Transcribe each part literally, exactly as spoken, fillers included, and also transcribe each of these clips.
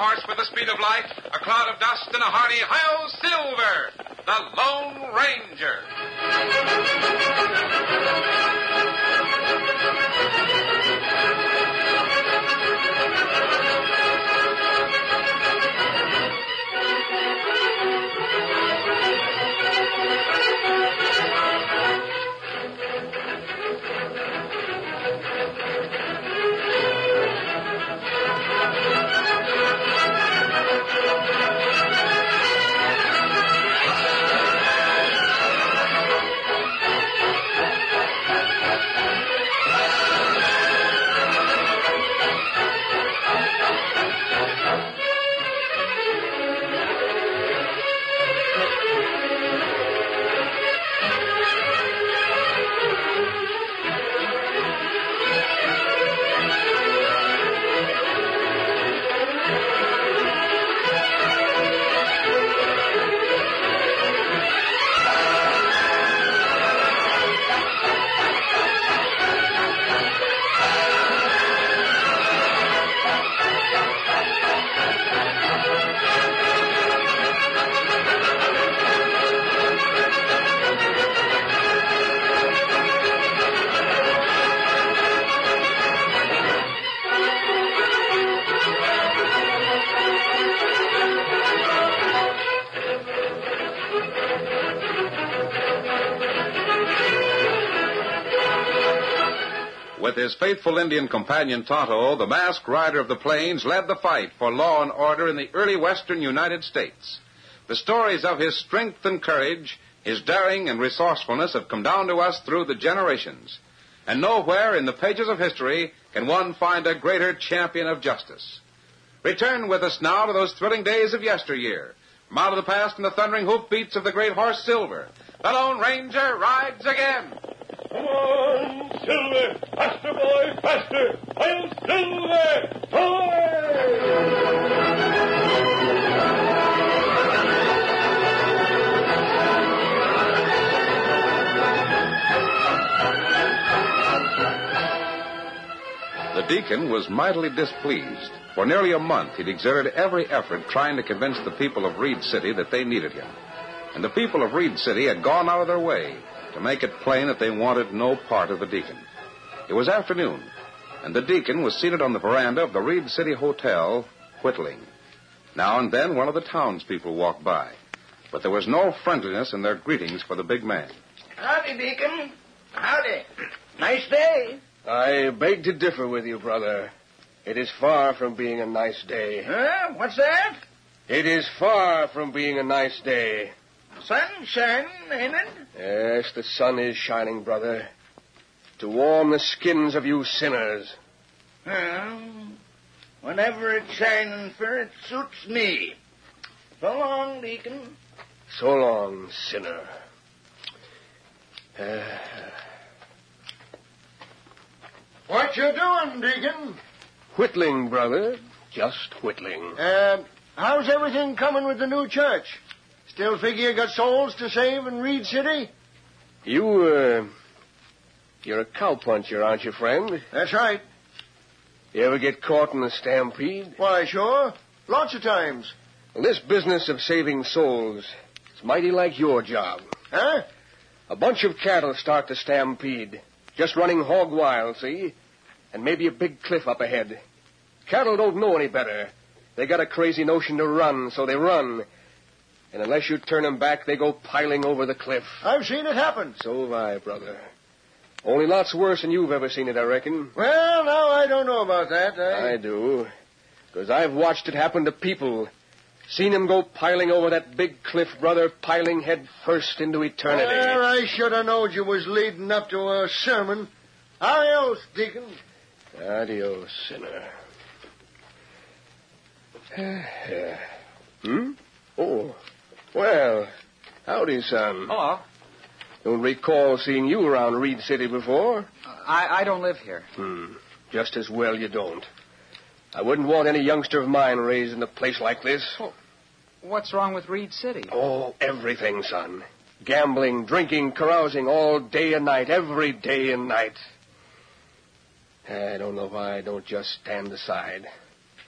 horse with the speed of light, a cloud of dust, and a hearty Hi-Yo Silver, the Lone Ranger. With his faithful Indian companion Tonto, the masked rider of the plains led the fight for law and order in the early western United States. The stories of his strength and courage, his daring and resourcefulness have come down to us through the generations. And nowhere in the pages of history can one find a greater champion of justice. Return with us now to those thrilling days of yesteryear. From out of the past and the thundering hoofbeats of the great horse Silver, the Lone Ranger rides again. Come on, Silver! Faster, boy, faster! I'll Silver! The deacon was mightily displeased. For nearly a month, he'd exerted every effort trying to convince the people of Reed City that they needed him. And the people of Reed City had gone out of their way to make it plain that they wanted no part of the deacon. It was afternoon, and the deacon was seated on the veranda of the Reed City Hotel, whittling. Now and then one of the townspeople walked by, but there was no friendliness in their greetings for the big man. Howdy, deacon. Howdy. Nice day. I beg to differ with you, brother. It is far from being a nice day. Huh? What's that? It is far from being a nice day. Sun shining, ain't it? Yes, the sun is shining, brother, to warm the skins of you sinners. Well, whenever it's shining for, it suits me. So long, deacon. So long, sinner. Uh... What you doing, deacon? Whittling, brother. Just whittling. Uh, how's everything coming with the new church? Still figure you got souls to save in Reed City? You, uh... You're a cowpuncher, aren't you, friend? That's right. You ever get caught in a stampede? Why, sure. Lots of times. Well, this business of saving souls, it's mighty like your job. Huh? A bunch of cattle start to stampede, just running hog wild, see? And maybe a big cliff up ahead. Cattle don't know any better. They got a crazy notion to run, so they run. And unless you turn them back, they go piling over the cliff. I've seen it happen. So have I, brother. Only lots worse than you've ever seen it, I reckon. Well, now, I don't know about that. I, I do. Because I've watched it happen to people. Seen them go piling over that big cliff, brother, piling head first into eternity. Well, I should have known you was leading up to a sermon. Adios, deacon. Adios, sinner. hmm? Oh. Well, howdy, son. Hello. Don't recall seeing you around Reed City before. I, I don't live here. Hmm. Just as well you don't. I wouldn't want any youngster of mine raised in a place like this. Well, what's wrong with Reed City? Oh, everything, son. Gambling, drinking, carousing all day and night, every day and night. I don't know why I don't just stand aside.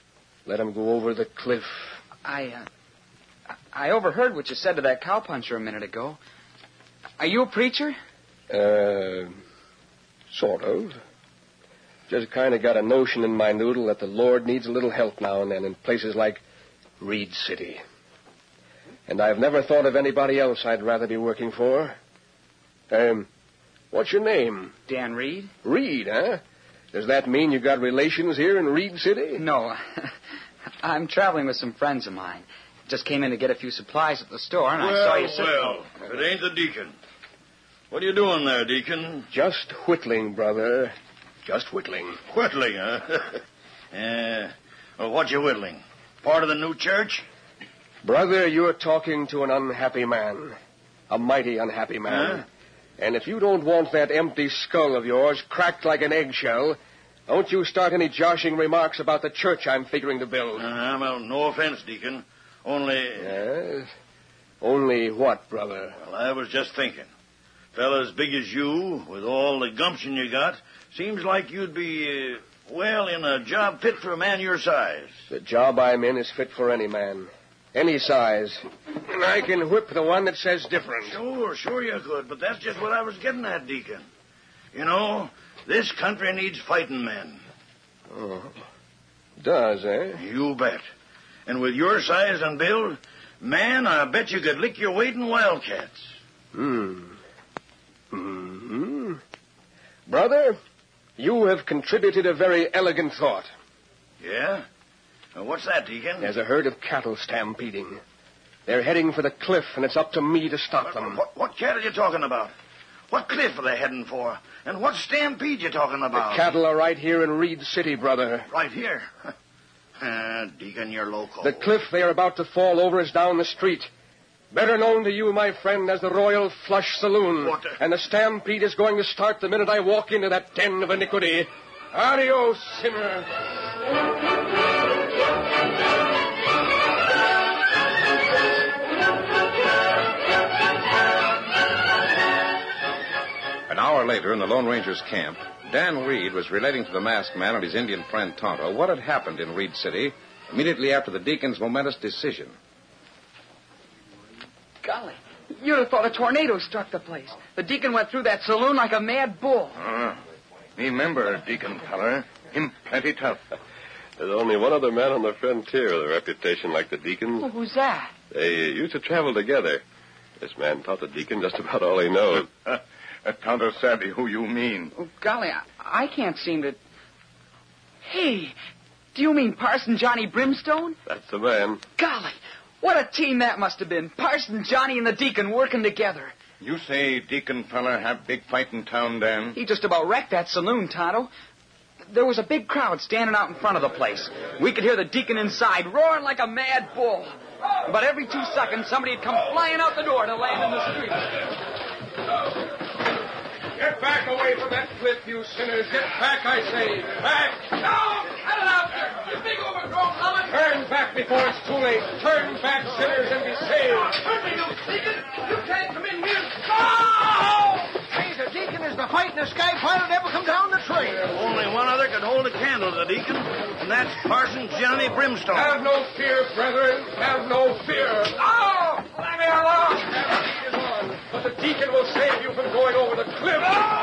Let him go over the cliff. I, uh, I overheard what you said to that cowpuncher a minute ago. Are you a preacher? Uh, sort of. Just kind of got a notion in my noodle that the Lord needs a little help now and then in places like Reed City. And I've never thought of anybody else I'd rather be working for. Um, what's your name? Dan Reed. Reed, huh? Does that mean you got relations here in Reed City? No. I'm traveling with some friends of mine. Just came in to get a few supplies at the store, and well, I saw you sitting... Well, if it ain't the deacon. What are you doing there, deacon? Just whittling, brother. Just whittling. Whittling, huh? uh, well, what you whittling? Part of the new church? Brother, you're talking to an unhappy man. A mighty unhappy man. Huh? And if you don't want that empty skull of yours cracked like an eggshell, don't you start any joshing remarks about the church I'm figuring to build. Uh, well, no offense, deacon. Only... Yes? Only what, brother? Well, I was just thinking. Fella as big as you, with all the gumption you got, seems like you'd be, uh, well, in a job fit for a man your size. The job I'm in is fit for any man. Any size. And I can whip the one that says different. Sure, sure you could, but that's just what I was getting at, deacon. You know, this country needs fighting men. Oh. Does, eh? You bet. And with your size and build, man, I bet you could lick your weight in wildcats. Hmm. Hmm. Brother, you have contributed a very elegant thought. Yeah? Well, what's that, deacon? There's a herd of cattle stampeding. They're heading for the cliff, and it's up to me to stop them. What, what cattle you talking about? What cliff are they heading for? And what stampede you talking about? The cattle are right here in Reed City, brother. Right here? uh, deacon, you're loco. The cliff they are about to fall over is down the street. Better known to you, my friend, as the Royal Flush Saloon. What the... And the stampede is going to start the minute I walk into that den of iniquity. Adios, sinner. An hour later, in the Lone Ranger's camp, Dan Reed was relating to the masked man and his Indian friend Tonto what had happened in Reed City immediately after the deacon's momentous decision. Golly, you'd have thought a tornado struck the place. The deacon went through that saloon like a mad bull. Ah, me remember Deacon feller. Him plenty tough. There's only one other man on the frontier with a reputation like the deacon. Well, who's that? They used to travel together. This man taught the deacon just about all he knows. Uh, Tonto savvy who you mean. Oh, golly, I, I can't seem to... Hey, do you mean Parson Johnny Brimstone? That's the man. Golly, what a team that must have been. Parson Johnny and the deacon working together. You say Deacon feller have big fight in town, Dan? He just about wrecked that saloon, Tonto. There was a big crowd standing out in front of the place. We could hear the deacon inside roaring like a mad bull. But every two seconds, somebody would come flying out the door to land in the street. Get back away from that cliff, you sinners. Get back, I say. Back. No! Cut it out there! You big overgrown lummox! Turn back before it's too late. Turn back, sinners, and be saved. Hurt me, you deacon! You can't come in here! Oh! Hey, the deacon is the fight in the sky pilot ever come down the trail. Only one other could hold a candle to the deacon, and that's Parson Johnny Brimstone. Have no fear, brethren. Have no fear. Oh! Let me alone! But the deacon will save you from going over the cliff.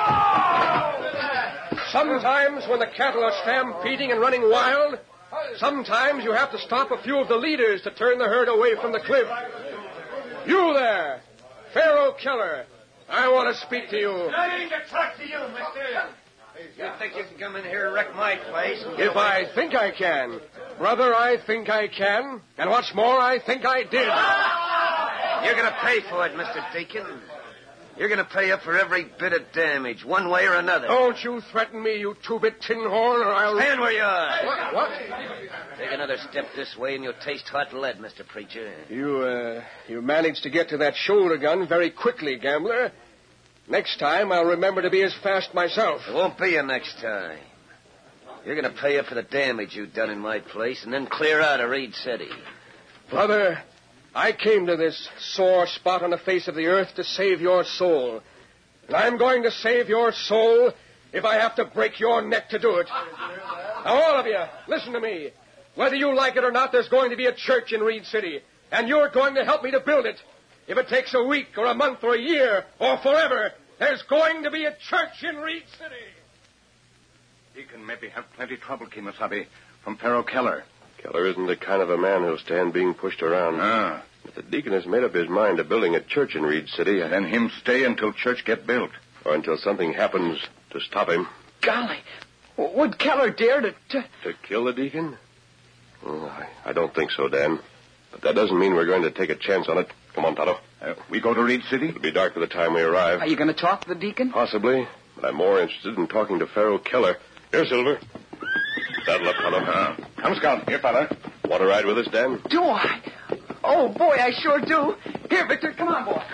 Sometimes when the cattle are stampeding and running wild, sometimes you have to stop a few of the leaders to turn the herd away from the cliff. You there, Pharaoh Keller, I want to speak to you. I need to talk to you, mister. You think you can come in here and wreck my place? And If I think I can. Brother, I think I can. And what's more, I think I did. You're going to pay for it, Mister Deacon. You're going to pay up for every bit of damage, one way or another. Don't you threaten me, you two-bit tin horn, or I'll... Stand where you are. What? What? Take another step this way and you'll taste hot lead, Mister Preacher. You, uh, you managed to get to that shoulder gun very quickly, gambler. Next time, I'll remember to be as fast myself. It won't be a next time. You're going to pay up for the damage you've done in my place and then clear out of Reed City. Brother, I came to this sore spot on the face of the earth to save your soul. And I'm going to save your soul if I have to break your neck to do it. Now, all of you, listen to me. Whether you like it or not, there's going to be a church in Reed City, and you're going to help me to build it. If it takes a week or a month or a year or forever, there's going to be a church in Reed City. Deacon maybe have plenty trouble, Kemosabe, from Pharaoh Keller. Keller isn't the kind of a man who'll stand being pushed around. Ah. If the deacon has made up his mind to building a church in Reed City, Then him stay until church get built. or until something happens to stop him. Golly, would Keller dare to... to... To kill the deacon? Oh, I, I don't think so, Dan. But that doesn't mean we're going to take a chance on it. Come on, Tonto. Uh, we go to Reed City? It'll be dark by the time we arrive. Are you going to talk to the deacon? Possibly, but I'm more interested in talking to Pharaoh Keller. Here, Silver. Saddle up, Tonto. Uh, come, Scout. Here, fella. Want to ride with us, Dan? Do I? Oh, boy, I sure do. Here, Victor, come on, boy.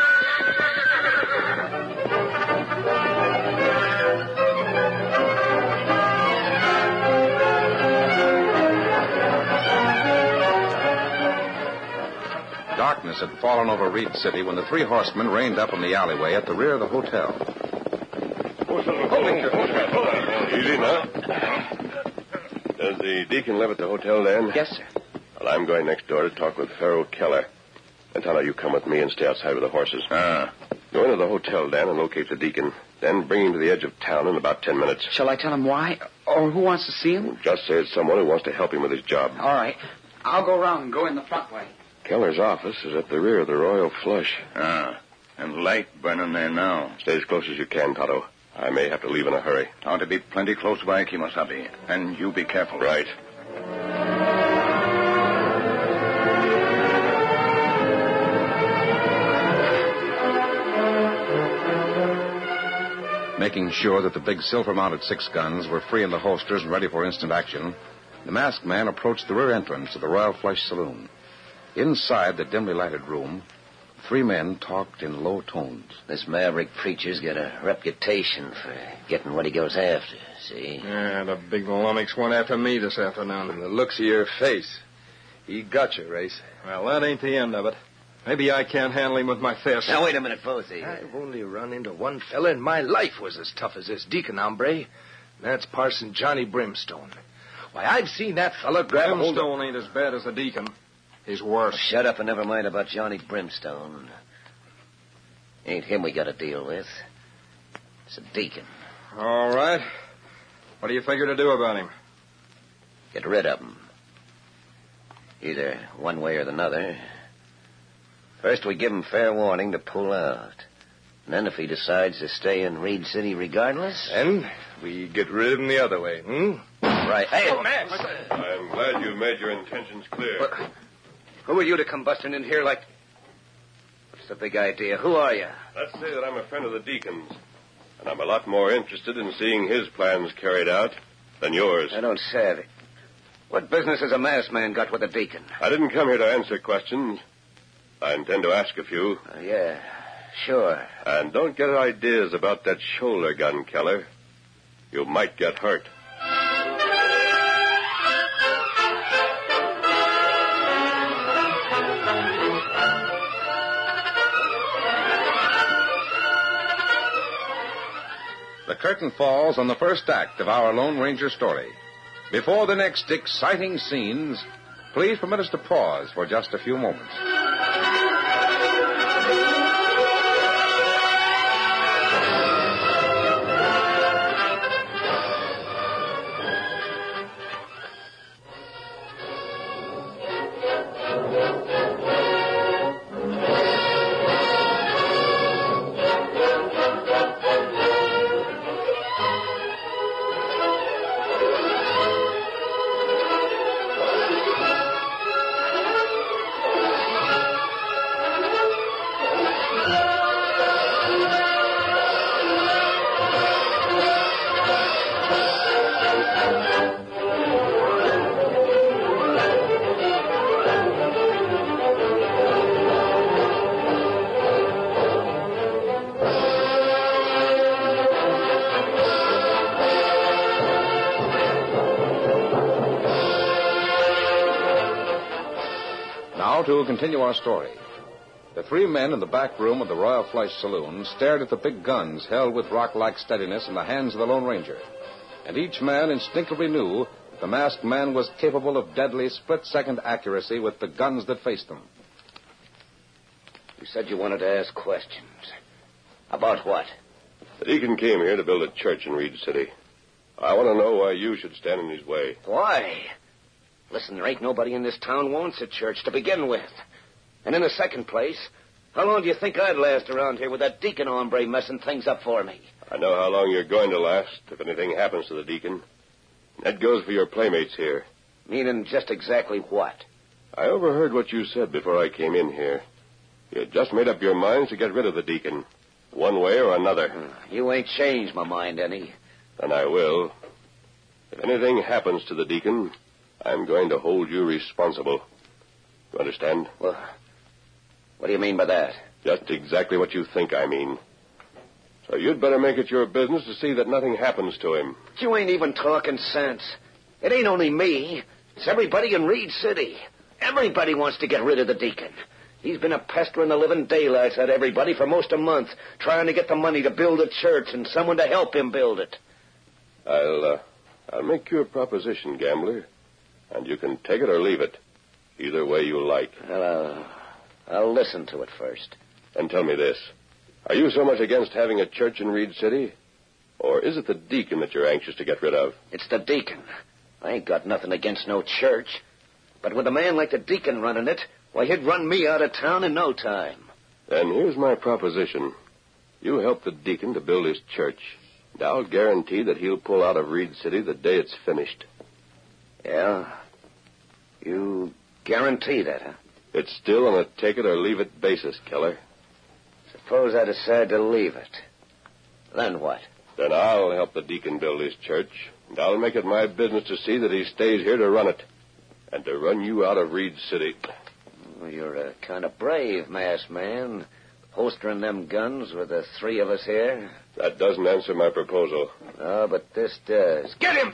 Darkness had fallen over Reed City when the three horsemen reined up in the alleyway at the rear of the hotel. Oh, Silver. Hold it. Hold it. Hold it. Easy now. Does the deacon live at the hotel, Dan? Yes, sir. Well, I'm going next door to talk with Pharaoh Keller. And Tonto, you come with me and stay outside with the horses. Ah. Go into the hotel, Dan, and locate the deacon. Then bring him to the edge of town in about ten minutes. Shall I tell him why? Or who wants to see him? Just say it's someone who wants to help him with his job. All right. I'll go around and go in the front way. Keller's office is at the rear of the Royal Flush. Ah. And light burning there now. Stay as close as you can, Tonto. I may have to leave in a hurry. Ought to be plenty close by, Kemosabe. And you be careful. Right. Making sure that the big silver-mounted six guns were free in the holsters and ready for instant action, the masked man approached the rear entrance of the Royal Flush Saloon. Inside the dimly lighted room, three men talked in low tones. This maverick preacher's got a reputation for getting what he goes after, see? Yeah, the big lummox went after me this afternoon. From the looks of your face, he got you, Race. Well, that ain't the end of it. Maybe I can't handle him with my fists. Now, wait a minute, Posey. I've only run into one fella in my life was as tough as this deacon hombre. That's Parson Johnny Brimstone. Why, I've seen that fella grab a hold of... Brimstone ain't as bad as the deacon. He's worse. Oh, shut up and never mind about Johnny Brimstone. Ain't him we got to deal with. It's a deacon. All right. What do you figure to do about him? Get rid of him. Either one way or the other. First, we give him fair warning to pull out. And then if he decides to stay in Reed City regardless... And we get rid of him the other way, hmm? Right. Hey, oh, man. I'm glad you made your intentions clear. What? Who are you to come busting in here like... What's the big idea? Who are you? Let's say that I'm a friend of the deacon's. And I'm a lot more interested in seeing his plans carried out than yours. I don't say it. What business has a masked man got with a deacon? I didn't come here to answer questions. I intend to ask a few. Uh, yeah, sure. And don't get ideas about that shoulder gun, Keller. You might get hurt. The curtain falls on the first act of our Lone Ranger story. Before the next exciting scenes, please permit us to pause for just a few moments. Now to continue our story. The three men in the back room of the Royal Flush Saloon stared at the big guns held with rock-like steadiness in the hands of the Lone Ranger. And each man instinctively knew The masked man was capable of deadly split-second accuracy with the guns that faced them. You said you wanted to ask questions. About what? The deacon came here to build a church in Reed City. I want to know why you should stand in his way. Why? Listen, there ain't nobody in this town wants a church to begin with. And in the second place, how long do you think I'd last around here with that deacon hombre messing things up for me? I know how long you're going to last if anything happens to the deacon. That goes for your playmates here. Meaning just exactly what? I overheard what you said before I came in here. You had just made up your minds to get rid of the deacon, one way or another. You ain't changed my mind any. And I will. If anything happens to the deacon, I'm going to hold you responsible. You understand? Well, what do you mean by that? Just exactly what you think I mean. So you'd better make it your business to see that nothing happens to him. You ain't even talking sense. It ain't only me. It's everybody in Reed City. Everybody wants to get rid of the deacon. He's been a pestering the living daylights out of everybody for most a month, trying to get the money to build a church and someone to help him build it. I'll, uh, I'll make you a proposition, gambler, and you can take it or leave it, either way you like. Well, uh, I'll listen to it first. And tell me this. Are you so much against having a church in Reed City? Or is it the deacon that you're anxious to get rid of? It's the deacon. I ain't got nothing against no church. But with a man like the deacon running it, why, he'd run me out of town in no time. Then here's my proposition. You help the deacon to build his church, and I'll guarantee that he'll pull out of Reed City the day it's finished. Yeah? You guarantee that, huh? It's still on a take-it-or-leave-it basis, Keller. Suppose I decide to leave it. Then what? Then I'll help the deacon build his church, and I'll make it my business to see that he stays here to run it, and to run you out of Reed City. Well, you're a kind of brave, masked man, holstering them guns with the three of us here. That doesn't answer my proposal. Oh, but this does. Get him!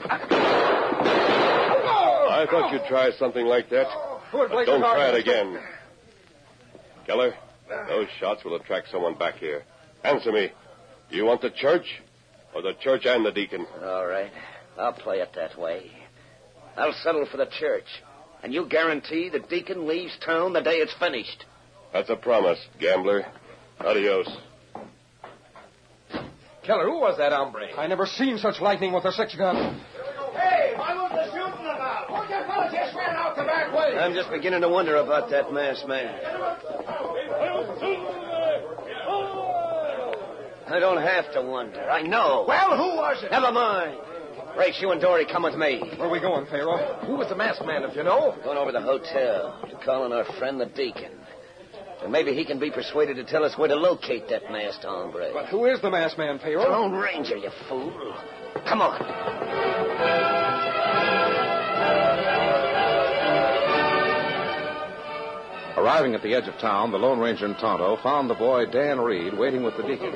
I thought you'd try something like that. But don't try it again. Keller, those shots will attract someone back here. Answer me. Do you want the church, or the church and the deacon? All right. I'll play it that way. I'll settle for the church. And you guarantee the deacon leaves town the day it's finished. That's a promise, gambler. Adios. Keller, who was that hombre? I never seen such lightning with a six-gun. Hey, why was the shooting about? What the fellas just ran out the back way? I'm just beginning to wonder about that masked man. I don't have to wonder. I know. Well, who was it? Never mind. Race, you and Dory come with me. Where are we going, Pharaoh? Who was the masked man, if you know? Going over to the hotel to call on our friend the deacon. And maybe he can be persuaded to tell us where to locate that masked hombre. But who is the masked man, Pharaoh? The Lone Ranger, you fool. Come on. Arriving at the edge of town, the Lone Ranger and Tonto found the boy Dan Reed waiting with the deacon.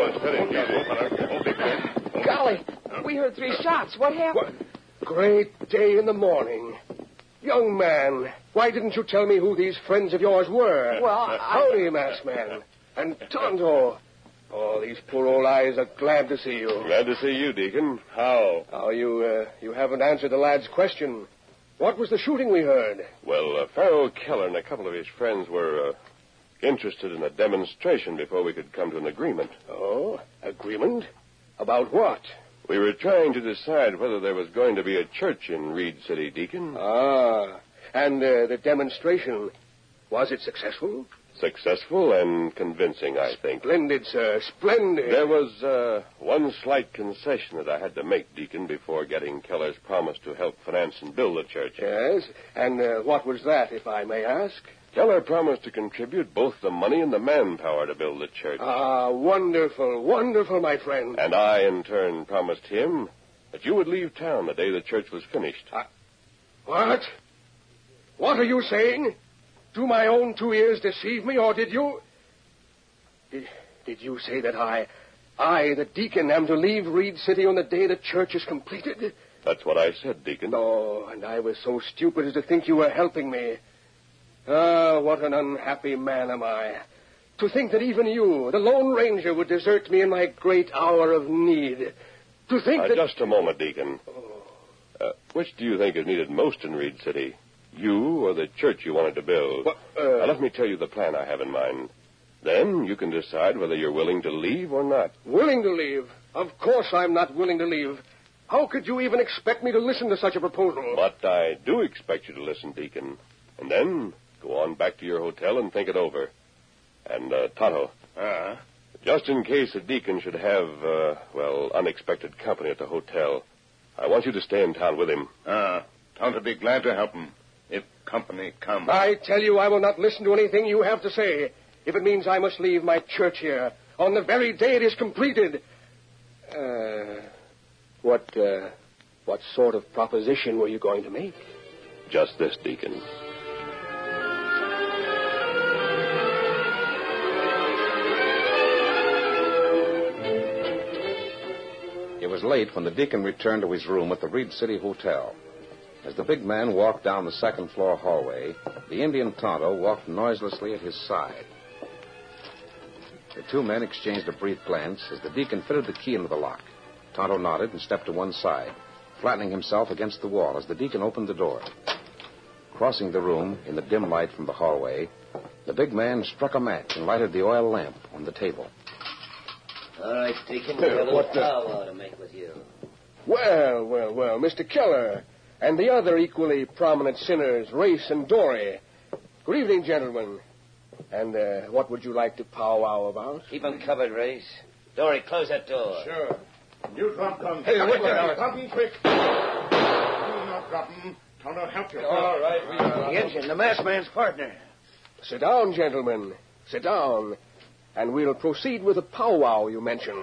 Golly, we heard three shots. What happened? What? Great day in the morning. Young man, why didn't you tell me who these friends of yours were? Well, I... Howdy, masked man. And Tonto. Oh, these poor old eyes are glad to see you. Glad to see you, Deacon. How? Oh, you, uh, you haven't answered the lad's question. What was the shooting we heard? Well, uh, Pharaoh Keller and a couple of his friends were uh, interested in a demonstration before we could come to an agreement. Oh, agreement? About what? We were trying to decide whether there was going to be a church in Reed City, Deacon. Ah, and uh, the demonstration, was it successful? Successful and convincing, I think. Splendid, sir, splendid. There was uh, one slight concession that I had to make, Deacon, before getting Keller's promise to help finance and build the church. Yes, and uh, what was that, if I may ask? Keller promised to contribute both the money and the manpower to build the church. Ah, wonderful, wonderful, my friend. And I, in turn, promised him that you would leave town the day the church was finished. Uh, what? What are you saying? Do my own two ears deceive me, or did you... Did, did you say that I, I, the deacon, am to leave Reed City on the day the church is completed? That's what I said, Deacon. Oh, and I was so stupid as to think you were helping me. Ah, what an unhappy man am I. To think that even you, the Lone Ranger, would desert me in my great hour of need. To think uh, that... Just a moment, Deacon. Oh. Uh, which do you think is needed most in Reed City? You or the church you wanted to build? What, uh... Now, let me tell you the plan I have in mind. Then you can decide whether you're willing to leave or not. Willing to leave? Of course I'm not willing to leave. How could you even expect me to listen to such a proposal? But I do expect you to listen, Deacon. And then go on back to your hotel and think it over. And, uh, Tonto. Uh-huh. Just in case the deacon should have, uh, well, unexpected company at the hotel, I want you to stay in town with him. Ah, Tonto be glad to help him if company comes. I tell you, I will not listen to anything you have to say. If it means I must leave my church here on the very day it is completed. Uh, what, uh, what sort of proposition were you going to make? Just this, Deacon. It was late when the deacon returned to his room at the Reed City Hotel. As the big man walked down the second floor hallway, the Indian Tonto walked noiselessly at his side. The two men exchanged a brief glance as the deacon fitted the key into the lock. Tonto nodded and stepped to one side, flattening himself against the wall as the deacon opened the door. Crossing the room in the dim light from the hallway, the big man struck a match and lighted the oil lamp on the table. All right, Deacon, we've got a little powwow to make with you. Well, well, well, Mister Keller, and the other equally prominent sinners, Race and Dory. Good evening, gentlemen. And uh, what would you like to powwow about? Keep 'em covered, Race. Dory, close that door. Sure. You drop guns. Hey, wait, wait, Drop 'em quick. Do not drop 'em. Tonto help you. All right, we are. The engine, the masked man's partner. Sit down, gentlemen. Sit down. And we'll proceed with the powwow you mentioned.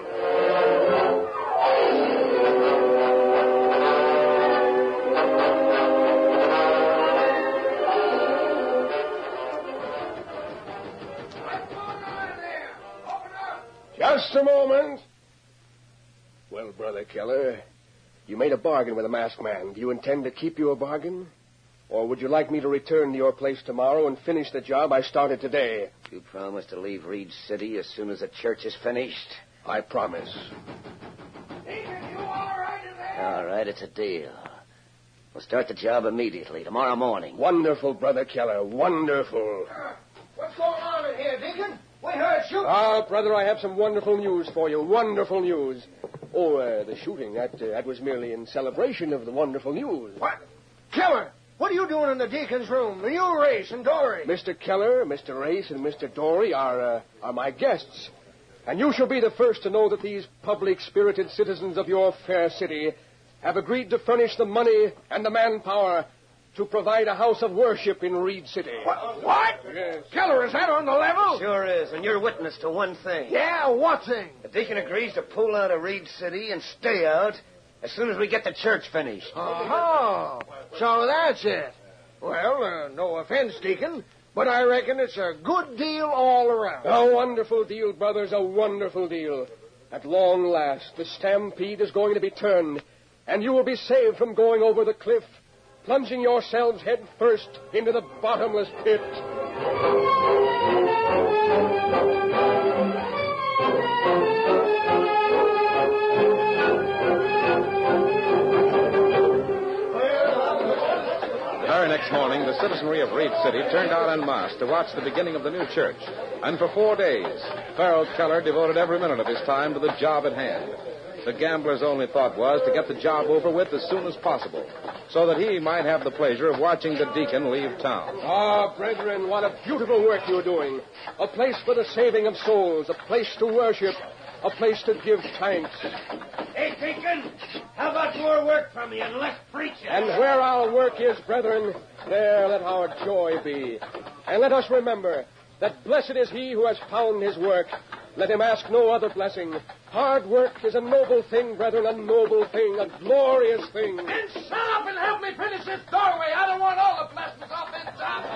Just a moment. Well, Brother Keller, you made a bargain with the masked man. Do you intend to keep your bargain? Or would you like me to return to your place tomorrow and finish the job I started today? You promise to leave Reed City as soon as the church is finished? I promise. Deacon, you all right in there? All right, it's a deal. We'll start the job immediately, tomorrow morning. Wonderful, Brother Keller, wonderful. Uh, what's going on in here, Deacon? We heard shooting. Ah, brother, I have some wonderful news for you. Wonderful news. Oh, uh, the shooting, that, uh, that was merely in celebration of the wonderful news. What? Keller, what are you doing in the deacon's room? You, Race, and Dory. Mister Keller, Mister Race, and Mister Dory are, uh, are my guests. And you shall be the first to know that these public-spirited citizens of your fair city have agreed to furnish the money and the manpower to provide a house of worship in Reed City. What? what? Yes. Keller, is that on the level? Sure is, and you're witness to one thing. Yeah, what thing? The deacon agrees to pull out of Reed City and stay out as soon as we get the church finished. Oh, so that's it. Well, uh, no offense, Deacon, but I reckon it's a good deal all around. A wonderful deal, brothers, a wonderful deal. At long last, the stampede is going to be turned, and you will be saved from going over the cliff, plunging yourselves head first into the bottomless pit. The very next morning, the citizenry of Reed City turned out en masse to watch the beginning of the new church. And for four days, Farrell Keller devoted every minute of his time to the job at hand. The gambler's only thought was to get the job over with as soon as possible, so that he might have the pleasure of watching the deacon leave town. Ah, brethren, what a beautiful work you're doing. A place for the saving of souls, a place to worship, a place to give thanks. Hey, Deacon, how about more work from you and less preaching? And where our work is, brethren, there let our joy be. And let us remember that blessed is he who has found his work. Let him ask no other blessing. Hard work is a noble thing, brethren, a noble thing, a glorious thing. And shut up and help me finish this doorway. I don't want all the blessings off that top.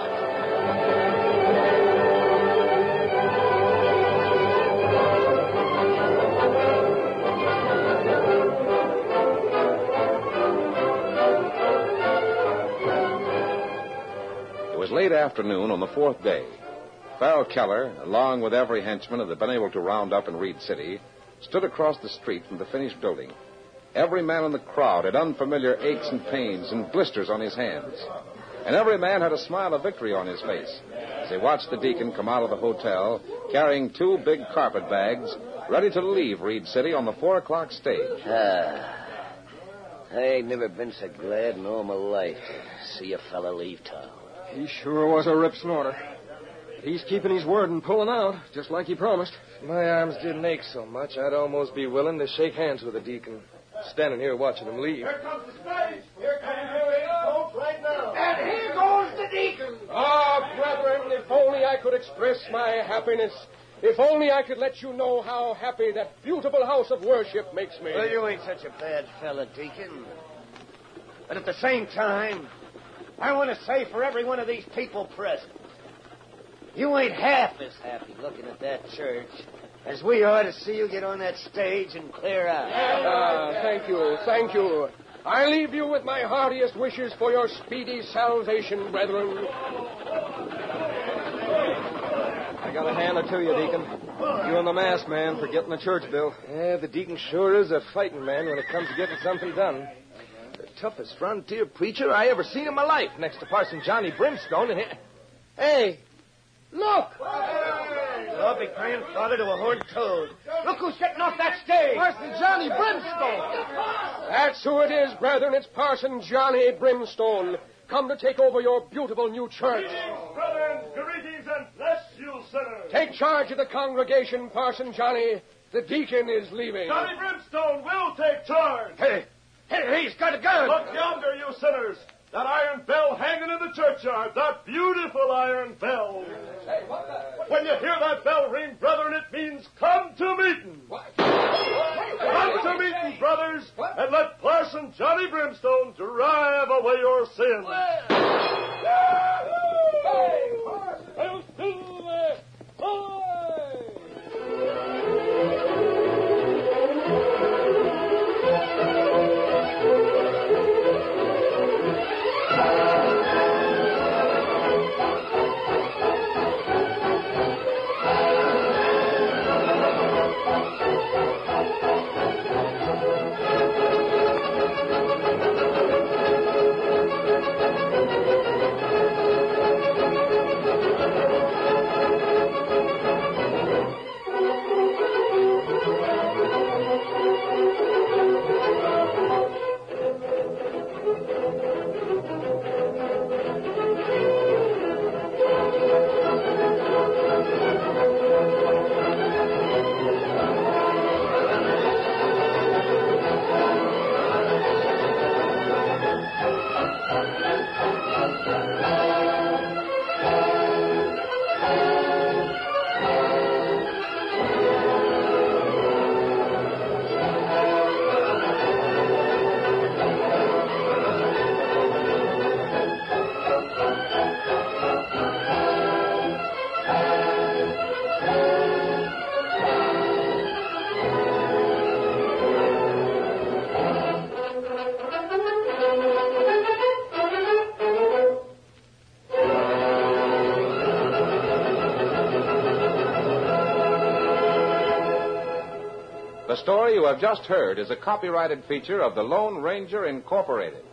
It was late afternoon on the fourth day. Farrell Keller, along with every henchman that had been able to round up in Reed City, stood across the street from the finished building. Every man in the crowd had unfamiliar aches and pains and blisters on his hands. And every man had a smile of victory on his face as they watched the deacon come out of the hotel carrying two big carpet bags, ready to leave Reed City on the four o'clock stage. Ah, I ain't never been so glad in all my life to see a fella leave town. He sure was a rip snorter. He's keeping his word and pulling out, just like he promised. If my arms didn't ache so much, I'd almost be willing to shake hands with the deacon. Standing here watching him leave. Here comes the stage. Here comes the folks right now. And here goes the deacon. Ah, brethren, if only I could express my happiness. If only I could let you know how happy that beautiful house of worship makes me. Well, you ain't such a bad fella, Deacon. But at the same time, I want to say for every one of these people present, you ain't half as happy looking at that church as we are to see you get on that stage and clear out. Ah, thank you, thank you. I leave you with my heartiest wishes for your speedy salvation, brethren. I got to hand it to you, Deacon. You and the masked man for getting the church bill. Yeah, the deacon sure is a fighting man when it comes to getting something done. The toughest frontier preacher I ever seen in my life, next to Parson Johnny Brimstone. And he... Hey, look! I'll be grandfather to a horned toad. Look who's getting off that stage. Parson Johnny Brimstone. That's who it is, brethren. It's Parson Johnny Brimstone, come to take over your beautiful new church. Greetings, brethren. Greetings and bless you, sinners. Take charge of the congregation, Parson Johnny. The deacon is leaving. Johnny Brimstone will take charge. Hey, hey, he's got a gun. Look yonder, you sinners. That iron bell hanging in the churchyard. That beautiful iron bell. When you hear that bell ring, brethren, it means come to meeting. Come to meeting, brothers, and let Parson Johnny Brimstone drive away your sins. The story you have just heard is a copyrighted feature of the Lone Ranger Incorporated.